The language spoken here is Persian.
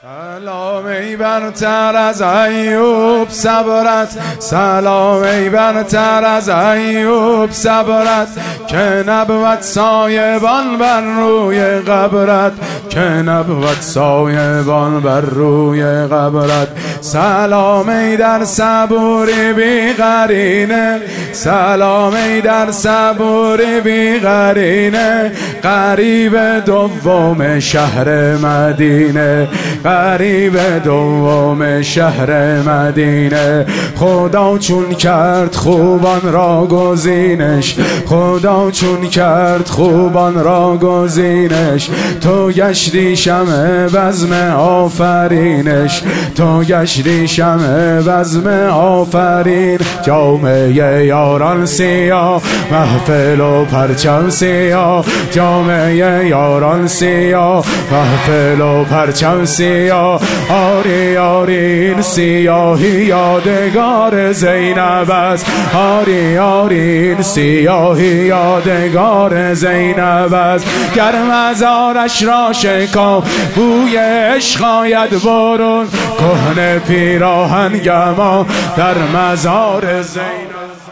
سلام ای برتر از ایوب صبرت، سلام ای برتر از ایوب صبرت، که نبود سایبان بر روی قبرت، که نبود سایبان بر روی قبرت. سلام ای در صبوری بی قرینه، سلام ای در صبوری بی قرینه، قریب دوم شهر مدینه، قریب دوم شهر مدینه. خدا چون کرد خوبان را گزینش، خدا چون کرد خوبان را گزینش، تو گشتی شمع بزم آفرینش، تو گشتی شمع بزم آفرین. جامعه یاران سیاه، محفل و پرچم سیاه، جامعه یاران سیاه، محفل و پرچم سیاه. آری آری این سیاهی یادگار زینب است، آری آری این سیاهی یادگار زینب است. گر مزارش را شکام بوی عشق آید برون، کهنه پیراهن گما در مزار زینب.